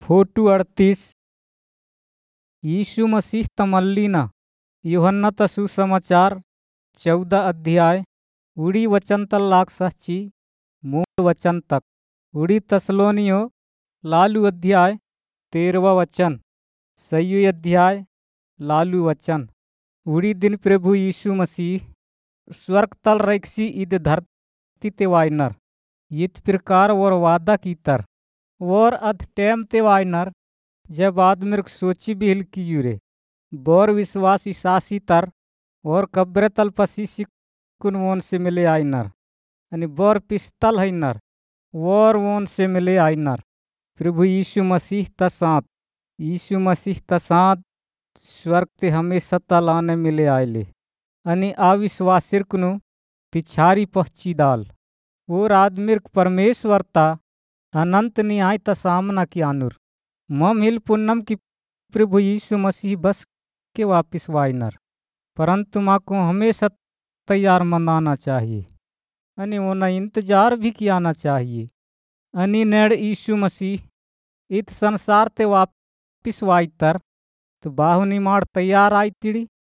photo 38 यीशु मसीह तमल्लीना यूहन्ना सुसमाचार 14 अध्याय उड़ी वचन तल्लाक सहची मूल वचन तक उड़ी तसलोनियो लालू अध्याय 13वां वचन सयु अध्याय लालू वचन उड़ी दिन प्रभु यीशु मसीह स्वर्ग तल रैक्सी इद धरती ते वाइनर इत प्रकार और वादा की तर और अध टेम ते वाइनर जब आदमी सोची बिहिल की यूरे बोर विश्वास इसासी तर और कब्र तल पसीसी कुन वोन से मिले आइनर अनि बोर पिस्तल हैनर और वोन से मिले आइनर प्रभु यीशु मसीह तसात स्वर्ग ते हमेशा तलाने मिले आयले अनि अविश्वासिर कुनु पिछारी पहुंची दाल और आदमिर परमेश्वरता अनंत न्याय ता सामना की आनुर मम हिल पुन्नम की प्रभु यीशु मसीह बस के वापिस वाइनर परंतु माँ को हमेशा तैयार मनाना चाहिए अनि वो इंतजार भी कियाना चाहिए अनि नेड़ यीशु मसीह इत संसार ते वापिस वाइतर तो बाहु निमाड़ तैयार आई तिड़ी